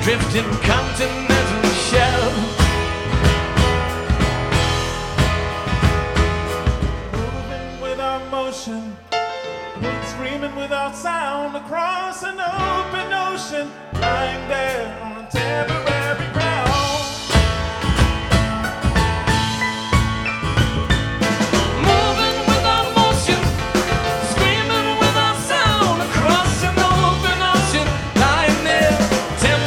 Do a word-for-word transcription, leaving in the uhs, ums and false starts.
drifting continental shelf. Moving without motion, screaming without sound across an open ocean, lying there